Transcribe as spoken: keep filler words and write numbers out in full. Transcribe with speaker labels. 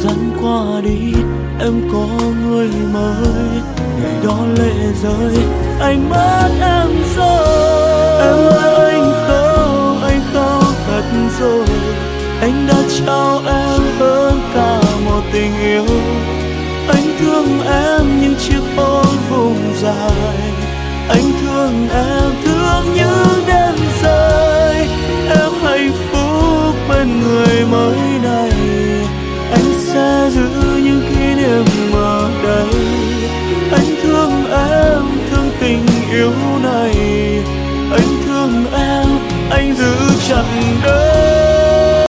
Speaker 1: gian qua đi em có người mới, ngày đó lệ rơi anh mất em rồi. Em ơi